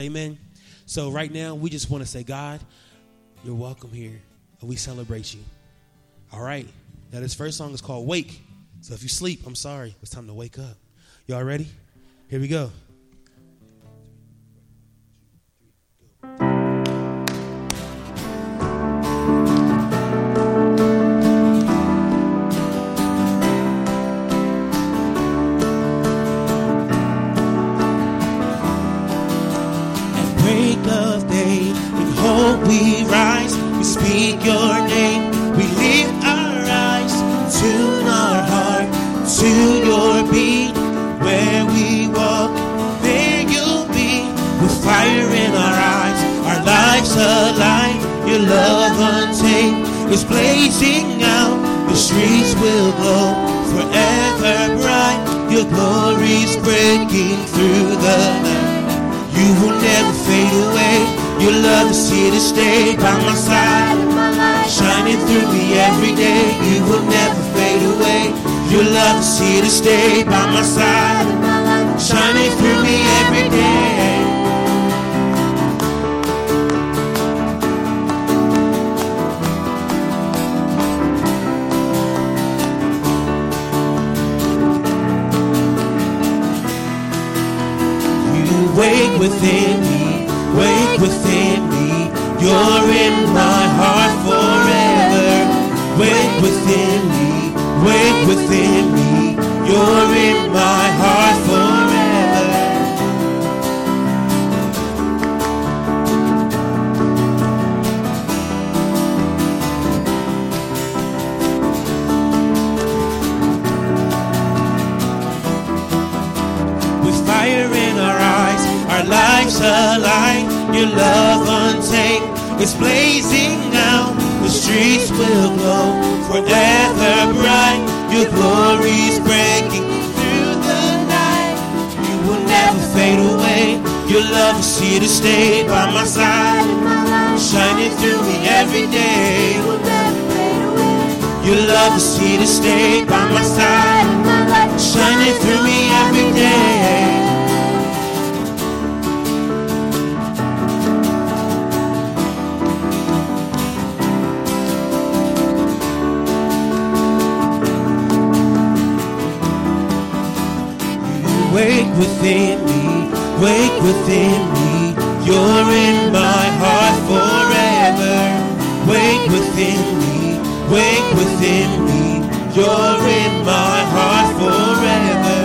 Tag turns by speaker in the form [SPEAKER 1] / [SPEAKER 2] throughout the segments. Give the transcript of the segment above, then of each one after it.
[SPEAKER 1] Amen. So right now, we just want to say, God, you're welcome here. And we celebrate you. All right. Now, this first song is called Wake. So if you sleep, I'm sorry. It's time to wake up. Y'all ready? Here we go.
[SPEAKER 2] We rise, we speak your name, we lift our eyes, tune our heart to your beat. Where we walk, there you'll be, with fire in our eyes, our lives alive. Your love untamed is blazing out, the streets will glow forever bright. Your glory's breaking through the night, you will never fade away. Your love is here to stay by my side, shining through me every day. You will never fade away. Your love is here to stay by my side, shining through me every day. You wake within me. Wake within me, you're in my heart forever. Wake within me, you're in my heart forever. With fire in our eyes, our lives alive. Your love untamed is blazing out. The streets will glow forever bright. Your glory's breaking through the night. You will never fade away. Your love is here to stay by my side, shining through me every day. You will never fade away. Your love is here to stay by my side, shining through me every day. Wake within me, you're in my heart forever. Wake within me, you're in my heart forever.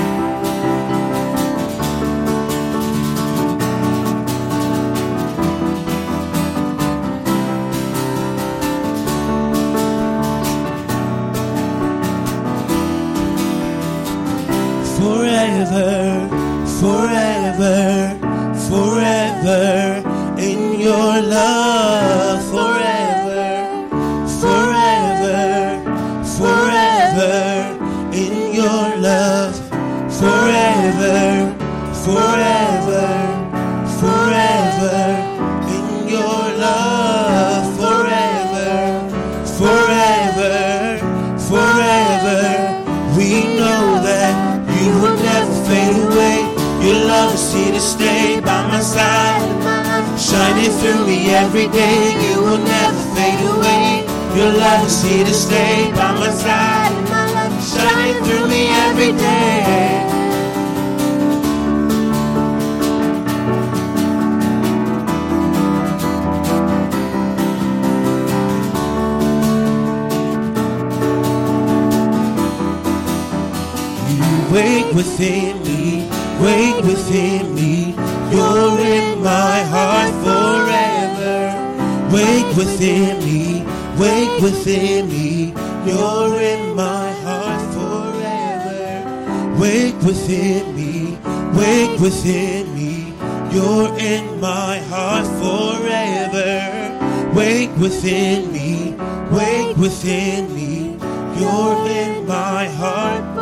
[SPEAKER 2] Forever, forever, forever in your love. Forever, forever, forever in your love. Forever, forever, forever in your love. Forever, forever, forever. We know that you will never fade away. Your love is here to stay by my side, shining through me every day. You will never fade away. Your love is here to stay by my side, shining through me every day. Wake within me, you're in my heart forever. Wake within me, you're in my heart forever. Wake within me, you're in my heart forever. Wake within me, you're in my heart forever.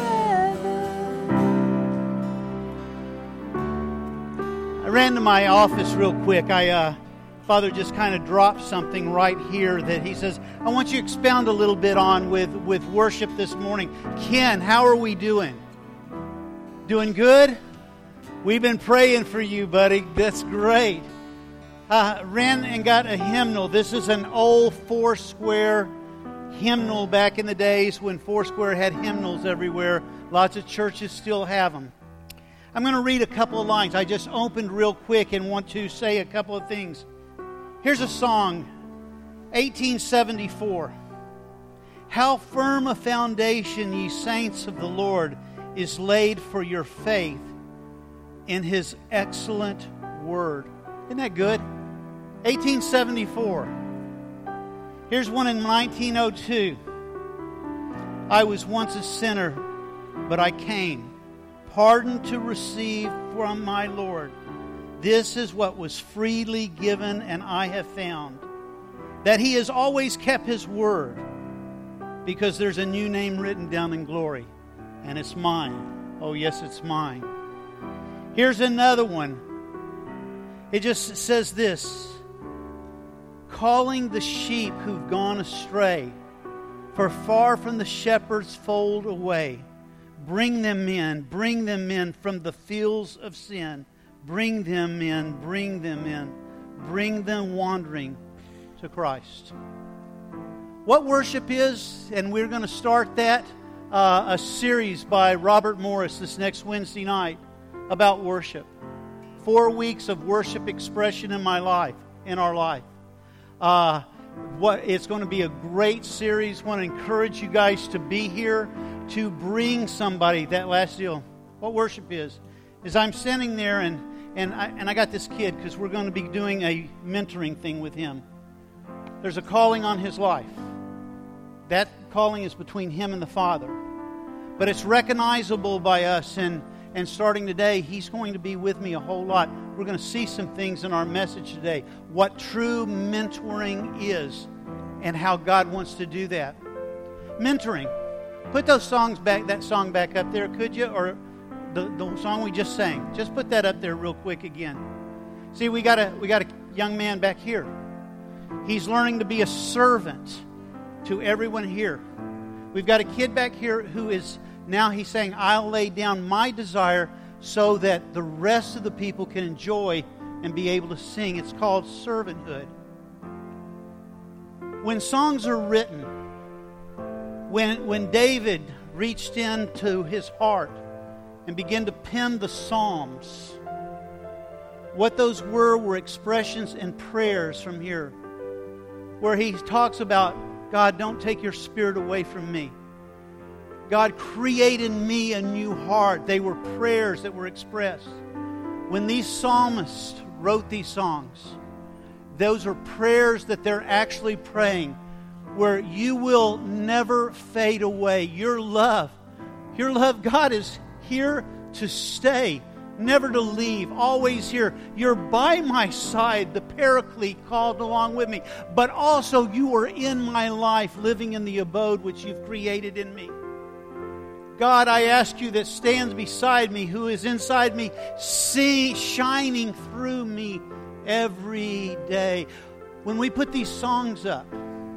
[SPEAKER 3] I ran to my office real quick. Father just kind of dropped something right here that he says, I want you to expound a little bit on with worship this morning. Ken, how are we doing? Doing good? We've been praying for you, buddy. That's great. Ran and got a hymnal. This is an old Foursquare hymnal back in the days when Foursquare had hymnals everywhere. Lots of churches still have them. I'm going to read a couple of lines. I just opened real quick and want to say a couple of things. Here's a song, 1874. How firm a foundation, ye saints of the Lord, is laid for your faith in His excellent word. Isn't that good? 1874. Here's one in 1902. I was once a sinner, but I came, pardon to receive from my Lord. This is what was freely given, and I have found that He has always kept His word, because there's a new name written down in glory, and it's mine. Oh, yes, it's mine. Here's another one. It just says this: calling the sheep who've gone astray, for far from the shepherd's fold away. Bring them in from the fields of sin. Bring them in, bring them in. Bring them wandering to Christ. What worship is, and we're going to start that, a series by Robert Morris this next Wednesday night about worship. 4 weeks of worship expression in my life, in our life. It's going to be a great series. I want to encourage you guys to be here, to bring somebody. That last deal, what worship is I'm standing there and I got this kid, because we're going to be doing a mentoring thing with him. There's a calling on his life. That calling is between him and the Father, but it's recognizable by us. And starting today, he's going to be with me a whole lot. We're going to see some things in our message today. What true mentoring is and how God wants to do that. Mentoring. Put those songs back, that song back up there, could you? Or the song we just sang. Just put that up there real quick again. See, we got a young man back here. He's learning to be a servant to everyone here. We've got a kid back here who is... Now he's saying, I'll lay down my desire so that the rest of the people can enjoy and be able to sing. It's called servanthood. When songs are written, when David reached into his heart and began to pen the Psalms, what those were expressions and prayers from here, where he talks about, God, don't take your spirit away from me. God, create in me a new heart. They were prayers that were expressed. When these psalmists wrote these songs, those are prayers that they're actually praying, where you will never fade away. Your love, God, is here to stay, never to leave, always here. You're by my side, the Paraclete called along with me. But also you are in my life, living in the abode which you've created in me. God, I ask you that stands beside me, who is inside me, shining through me every day. When we put these songs up,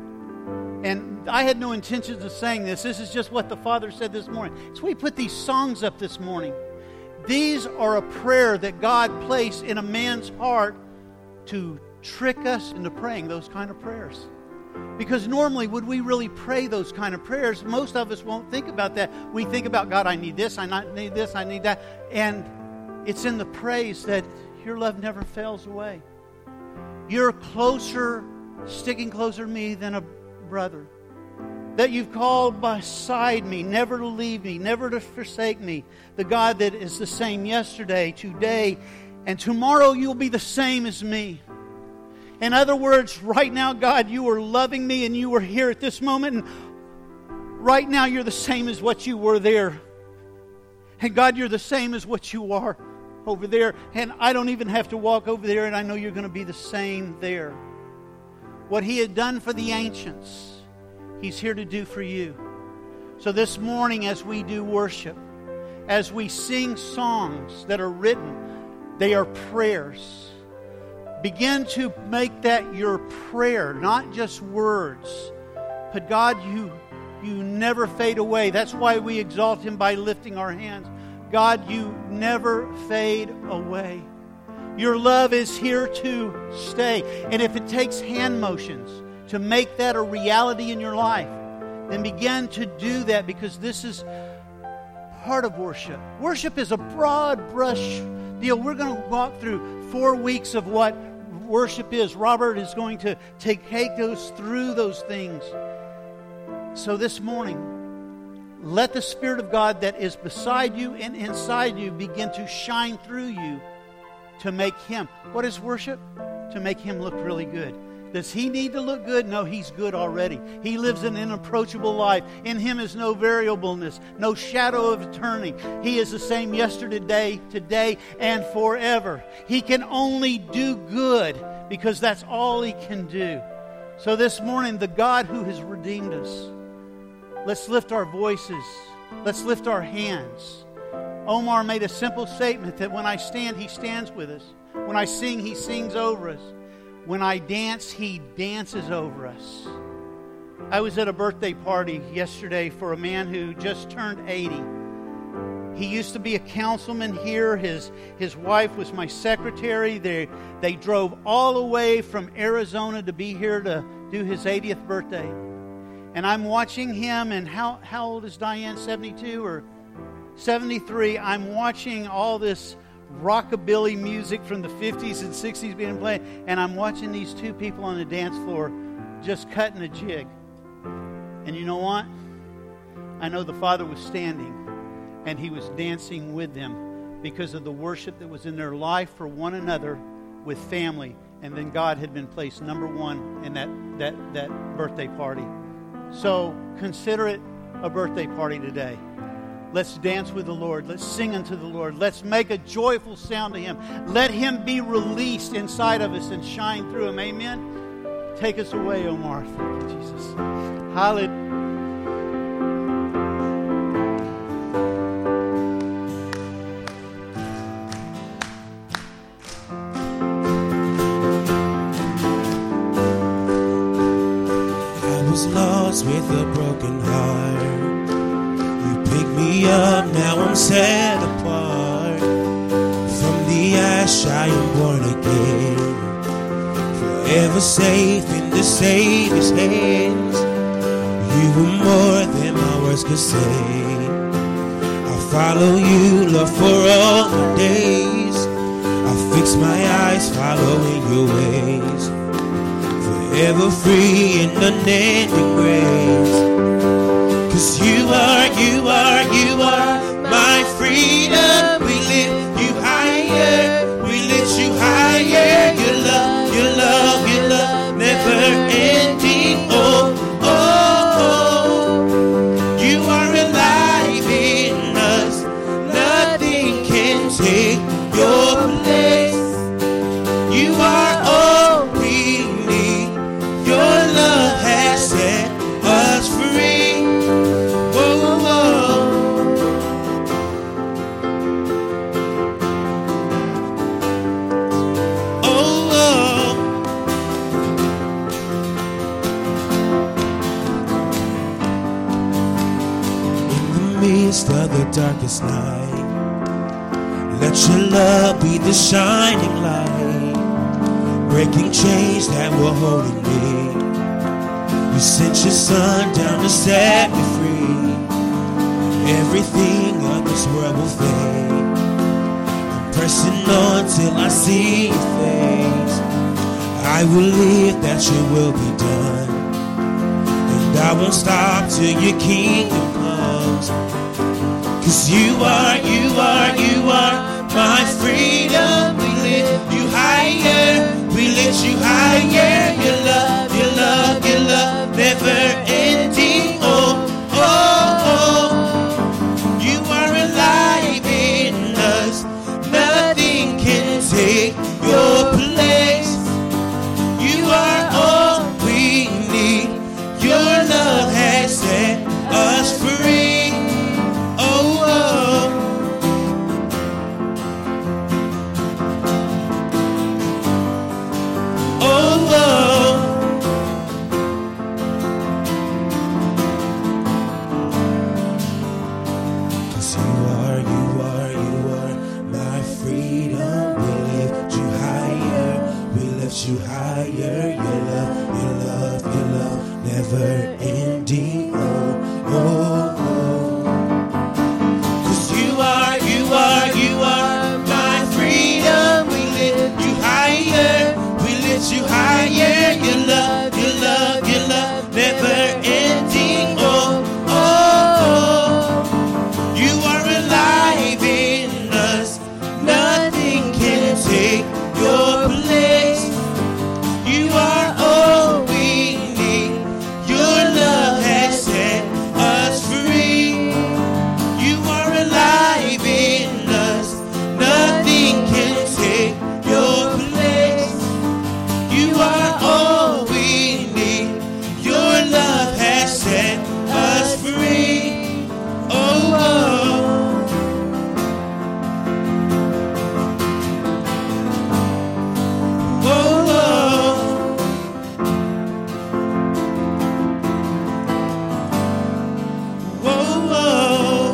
[SPEAKER 3] and I had no intentions of saying this is just what the Father said this morning. So we put these songs up this morning. These are a prayer that God placed in a man's heart to trick us into praying those kind of prayers. Because normally, would we really pray those kind of prayers? Most of us won't think about that. We think about, God, I need this, I need this, I need that. And it's in the praise that your love never fails away. You're closer, sticking closer to me than a brother. That you've called beside me, never to leave me, never to forsake me. The God that is the same yesterday, today, and tomorrow you'll be the same as me. In other words, right now, God, you are loving me and you are here at this moment. And right now, you're the same as what you were there. And God, you're the same as what you are over there. And I don't even have to walk over there, and I know you're going to be the same there. What He had done for the ancients, He's here to do for you. So this morning, as we do worship, as we sing songs that are written, they are prayers. Begin to make that your prayer, not just words. But God, you never fade away. That's why we exalt Him by lifting our hands. God, you never fade away. Your love is here to stay. And if it takes hand motions to make that a reality in your life, then begin to do that, because this is part of worship. Worship is a broad brush deal. We're going to walk through 4 weeks of what worship is. Robert is going to take us through those things. So this morning, let the Spirit of God that is beside you and inside you begin to shine through you to make Him. What is worship? To make Him look really good. Does He need to look good? No, He's good already. He lives an inapproachable life. In Him is no variableness, no shadow of turning. He is the same yesterday, today, and forever. He can only do good because that's all He can do. So this morning, the God who has redeemed us, let's lift our voices. Let's lift our hands. Omar made a simple statement that when I stand, he stands with us. When I sing, he sings over us. When I dance, he dances over us. I was at a birthday party yesterday for a man who just turned 80. He used to be a councilman here. His wife was my secretary. They drove all the way from Arizona to be here to do his 80th birthday. And I'm watching him, and how old is Diane? 72 or 73? I'm watching all this rockabilly music from the 50s and 60s being played, and I'm watching these two people on the dance floor just cutting a jig. And you know what? I know the Father was standing, and He was dancing with them because of the worship that was in their life for one another with family. And then God had been placed number one in that birthday party. So consider it a birthday party today. Let's dance with the Lord. Let's sing unto the Lord. Let's make a joyful sound to Him. Let Him be released inside of us and shine through Him. Amen. Take us away, Omar. Thank you, Jesus. Hallelujah.
[SPEAKER 2] Lost with a broken heart, you picked me up, now I'm set apart. From the ash I am born again, forever safe in the Savior's hands. You were more than my words could say. I follow you, Lord, for all the days. I fix my eyes following your ways, ever free in unending grace. 'Cause you are my freedom. We lift you higher, we lift you higher. Your love, never ending. Oh, you are alive in us. Nothing can take your place. You are all we need. Your love has set us free. Whoa, whoa. Oh, oh. In the midst of the darkest night, let your love be the shining light, breaking chains that were holding me. You sent your Son down to set me free. Everything of this world will fade. I'm pressing on till I see your face. I will live that your will be done, and I won't stop till your kingdom comes. 'Cause you are my freedom. We lift you higher, we lift you higher. Your love, never ending. Oh, you are alive in us. Nothing can take your place. You are all we need. Your love has set us free. Oh, you are lift you higher. Your love, your love, your love, never ending. Oh, oh, oh. 'Cause you are my freedom. We lift you higher. We lift you higher. Your love, your love, your love, never ending. Oh, oh, oh. You are alive in us. Nothing can take your place. You are all we need. Your love has set us free. You are alive in us. Nothing can take your place. You are all we need. Your love has set us free. Oh, oh. Oh, oh. Oh, oh.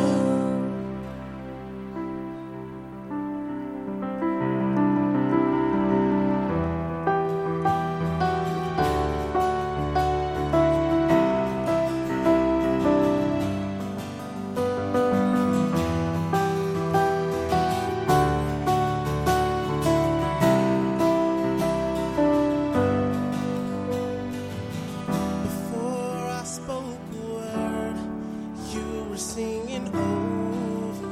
[SPEAKER 2] Before I spoke a word, you were singing over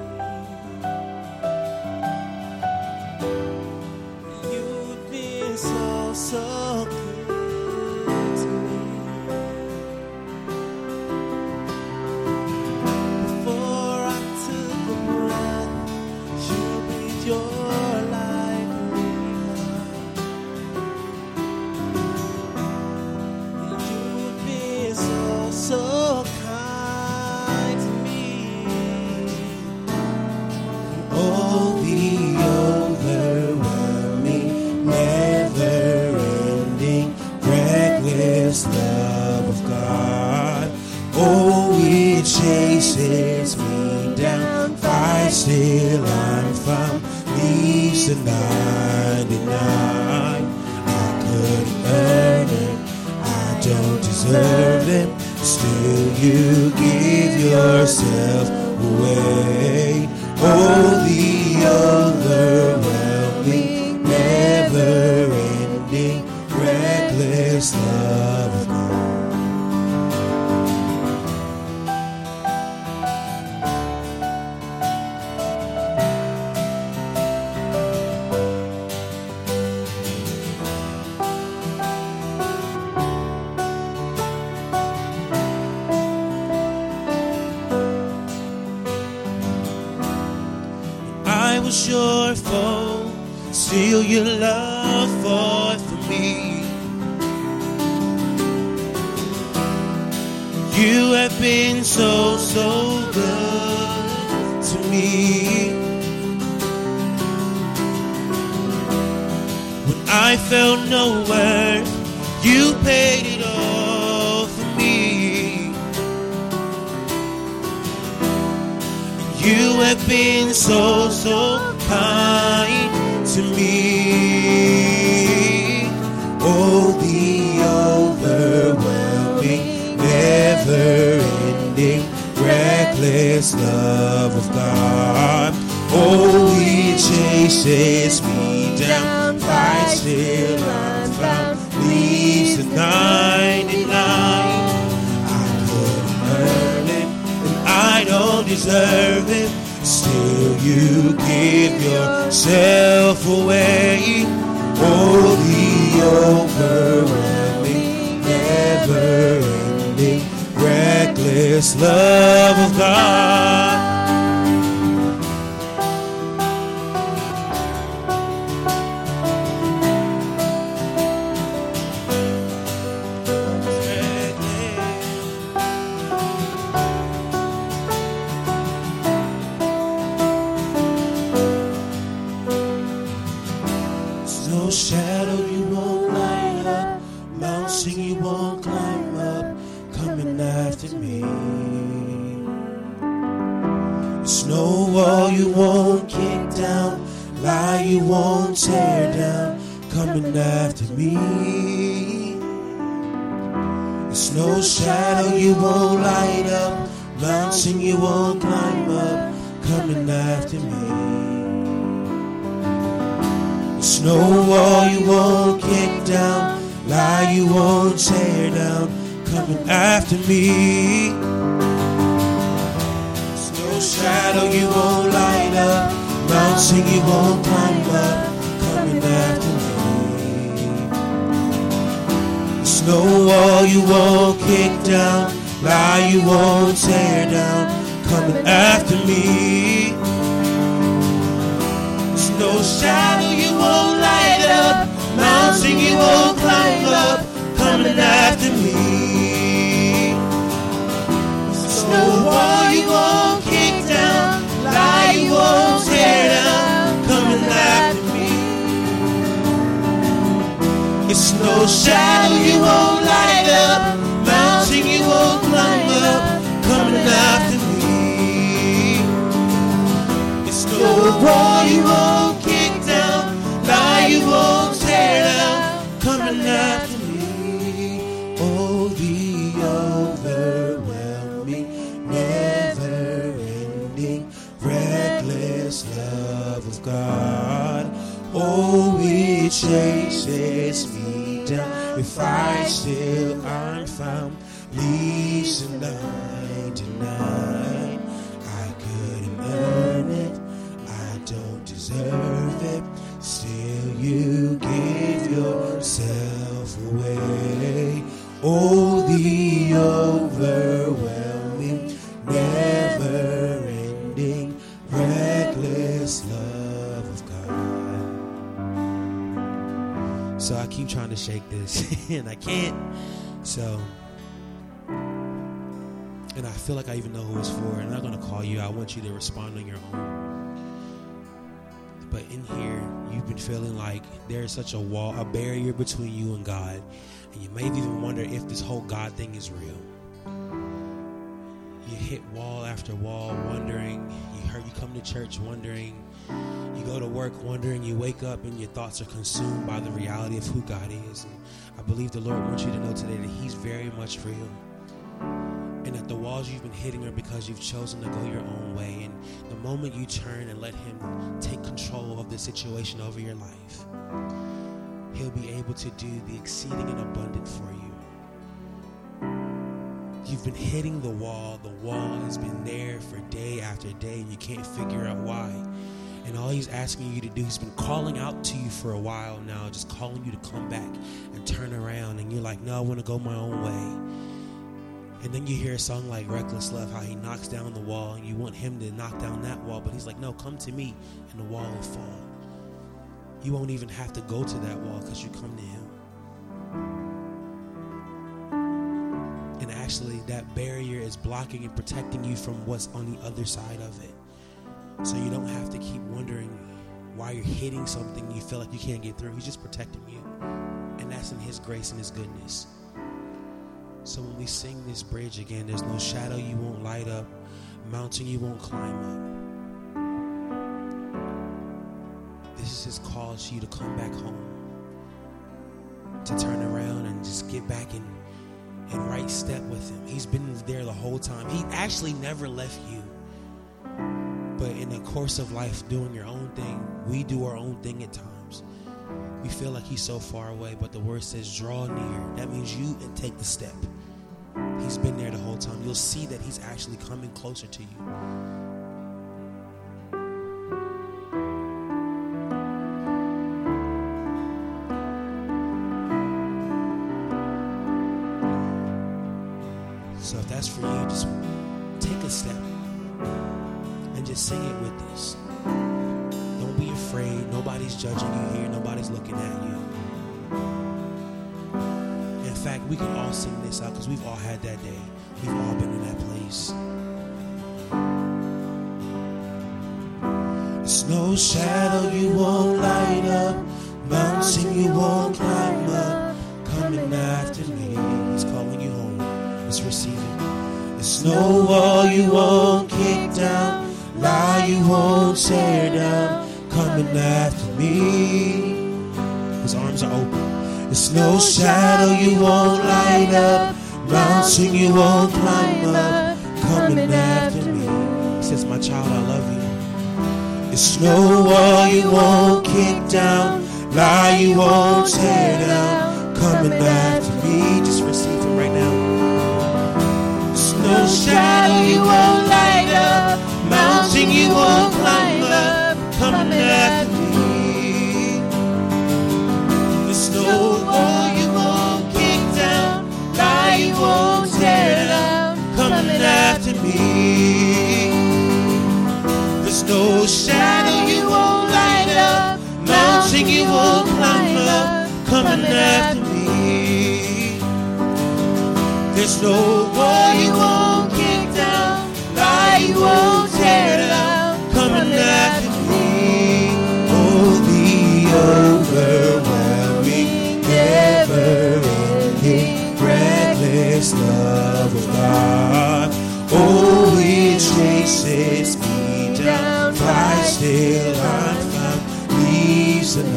[SPEAKER 2] me. You've been so, so good to me. Before I took a breath, you breathed your life in me. You've been so, so kind to me. Oh, the overwhelming, never-ending, reckless love of God. Oh, it chases me down, fights till I'm found, leaves the 99. I couldn't earn it, I don't deserve it. Still you give yourself away. Oh, the overwhelming, never-ending, reckless love of God. I was your foe, still your love fought for me. You have been so, so good to me. When I felt no worth, you paid it all for me. You have been so, so kind to me. Oh, the overwhelming, never-ending, reckless love of God. Oh, He chases me down, fights till I'm found, leaves the 99. I couldn't earn it, and I don't deserve it. Still you give yourself away. Oh, the overwhelming, never-ending, reckless love of God. No shadow you won't light up, mountain you won't climb up, coming after me. It's no wall you won't kick down, lie you won't tear down, coming after me. There's no shadow you won't light up, mountain you won't climb up, coming after me. There's no wall you won't kick down, lie you won't tear down, coming after me. There's no shadow you won't light up, mountain you won't climb up, coming after me. There's no wall you won't kick down, lie you won't tear down, coming after me. There's no shadow you won't light up, mountain you won't climb up, coming after me. There's no wall you won't kick down, lie you won't tear down, coming after me. It's no shadow you won't light up, mountain you won't climb up, coming after me. It's no wall you won't kick down, lie you won't tear down, coming after me. Oh, the overwhelming, never-ending, reckless love of God. Oh, it chases me down. If I still aren't found, leaves the 99. I couldn't earn it, I don't deserve it. Still you give yourself away. Oh, the overwhelming, never-ending, reckless love of God.
[SPEAKER 1] So I keep trying to shake this, and I can't. So, and I feel like I even know who it's for. I'm not going to call you. I want you to respond on your own. But in here, you've been feeling like there's such a wall, a barrier between you and God. And you may even wonder if this whole God thing is real. You hit wall after wall wondering. You come to church wondering. You go to work wondering. You wake up and your thoughts are consumed by the reality of who God is. And I believe the Lord wants you to know today that He's very much real. And that the walls you've been hitting are because you've chosen to go your own way. And the moment you turn and let Him take control of the situation over your life, He'll be able to do the exceeding and abundant for you. You've been hitting the wall. The wall has been there for day after day, and you can't figure out why. And all He's asking you to do, He's been calling out to you for a while now, just calling you to come back and turn around. And you're like, no, I want to go my own way. And then you hear a song like Reckless Love, how He knocks down the wall, and you want Him to knock down that wall, but He's like, no, come to me, and the wall will fall. You won't even have to go to that wall because you come to Him. And actually, that barrier is blocking and protecting you from what's on the other side of it. So you don't have to keep wondering why you're hitting something you feel like you can't get through. He's just protecting you. And that's in His grace and His goodness. So when we sing this bridge again, there's no shadow you won't light up, mountain you won't climb up. This is His call to you to come back home, to turn around and just get back in right step with Him. He's been there the whole time. He actually never left you. But in the course of life, doing your own thing, we do our own thing at times. We feel like He's so far away, but the word says, draw near. That means you and take the step. He's been there the whole time. You'll see that He's actually coming closer to you. So if that's for you, just take a step and just sing it with us. Don't be afraid. Nobody's judging you here. Nobody's looking at you. In fact, we can all sing this out because we've all had that day. We've all been in that place.
[SPEAKER 2] There's no shadow you won't light up, mountain you won't climb up, coming after me.
[SPEAKER 1] He's calling you home. It's receiving.
[SPEAKER 2] There's no wall you won't kick down, lie you won't tear down, coming after me.
[SPEAKER 1] His arms are open.
[SPEAKER 2] There's no shadow you won't light up, mountain you won't climb up, coming after me.
[SPEAKER 1] He says, my child, I love you.
[SPEAKER 2] There's no wall you won't kick down, lie you won't tear down, coming after me.
[SPEAKER 1] Just receive Him right now.
[SPEAKER 2] There's no shadow you won't light up, mountain you won't climb up, coming after me. There's no wall you won't kick down, lie you won't tear down, coming after me. There's no shadow you won't light up, mountain you won't climb up, coming after me. There's no wall you won't kick down, lie you won't tear down, coming after me. Oh, the overwhelming, never-ending, reckless love of God. Oh, it chases me down, flies till I'm found, leaves the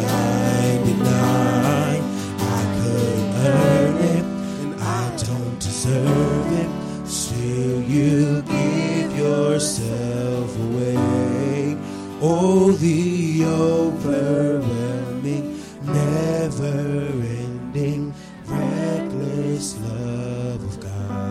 [SPEAKER 2] 99. I couldn't earn it, and I don't deserve it. Still, you give yourself away. Oh, the overwhelming, never-ending, reckless love of God.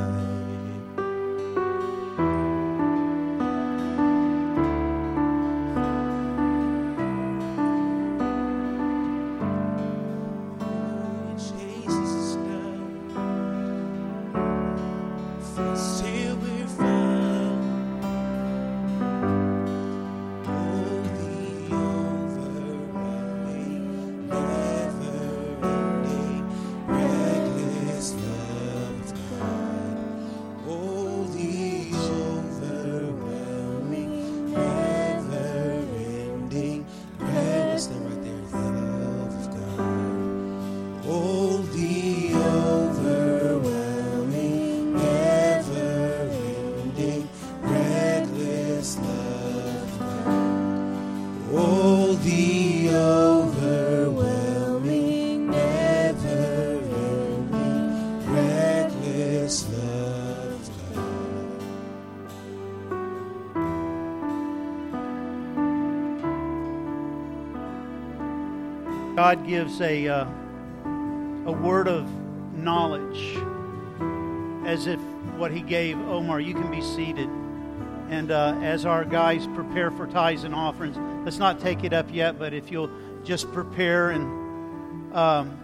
[SPEAKER 3] God gives a word of knowledge, as if what He gave Omar. You can be seated. And as our guys prepare for tithes and offerings, let's not take it up yet, but if you'll just prepare. And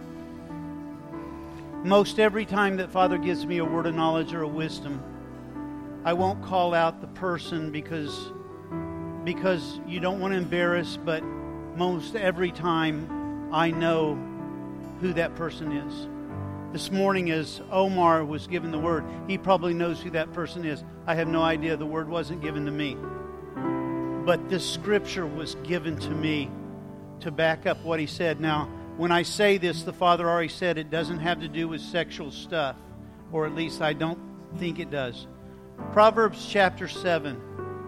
[SPEAKER 3] most every time that Father gives me a word of knowledge or a wisdom, I won't call out the person because you don't want to embarrass, but most every time I know who that person is. This morning as Omar was given the word, he probably knows who that person is. I have no idea. The word wasn't given to me. But this scripture was given to me to back up what he said. Now, when I say this, the Father already said it doesn't have to do with sexual stuff, or at least I don't think it does. Proverbs chapter 7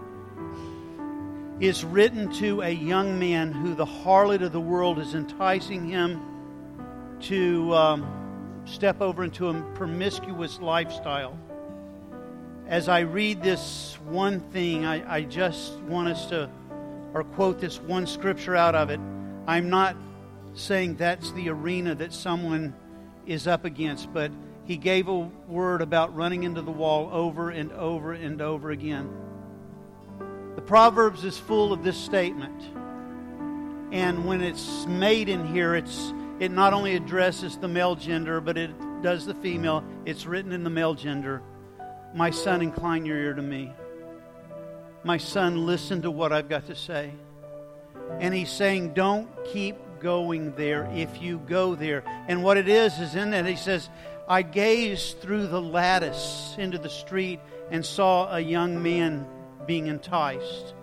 [SPEAKER 3] is written to a young man who the harlot of the world is enticing him to step over into a promiscuous lifestyle. As I read this one thing, I just want us to, or quote this one scripture out of it. I'm not saying that's the arena that someone is up against, but he gave a word about running into the wall over and over and over again. The Proverbs is full of this statement. And when it's made in here, it not only addresses the male gender, but it does the female. It's written in the male gender. My son, incline your ear to me. My son, listen to what I've got to say. And he's saying, don't keep going there if you go there. And what it is in that he says, I gazed through the lattice into the street and saw a young man being enticed.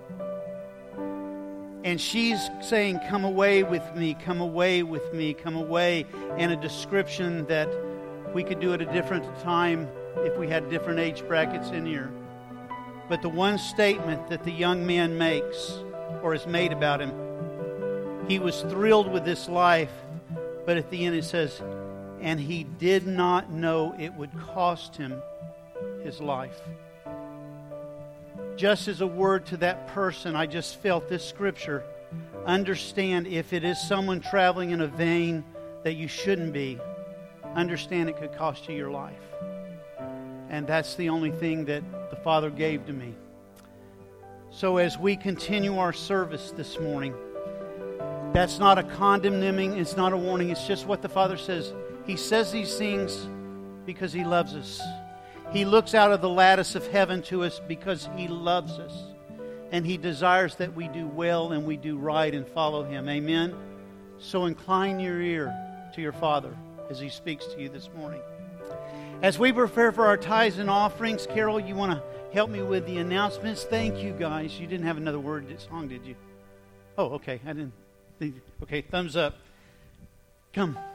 [SPEAKER 3] And she's saying, come away with me, come away with me, come away. And a description that we could do at a different time if we had different age brackets in here. But the one statement that the young man makes, or is made about him, he was thrilled with this life, But at the end it says, and he did not know it would cost him his life. Just as a word to that person, I just felt this scripture. Understand, if it is someone traveling in a vein that you shouldn't be, understand it could cost you your life. And that's the only thing that the Father gave to me. So as we continue our service this morning, that's not a condemning, it's not a warning, it's just what the Father says. He says these things because He loves us. He looks out of the lattice of heaven to us because He loves us. And He desires that we do well and we do right and follow Him. Amen? So incline your ear to your Father as He speaks to you this morning. As we prepare for our tithes and offerings, Carol, you want to help me with the announcements? Thank you, guys. You didn't have another word song, did you? Oh, okay. I didn't think. Okay, thumbs up. Come.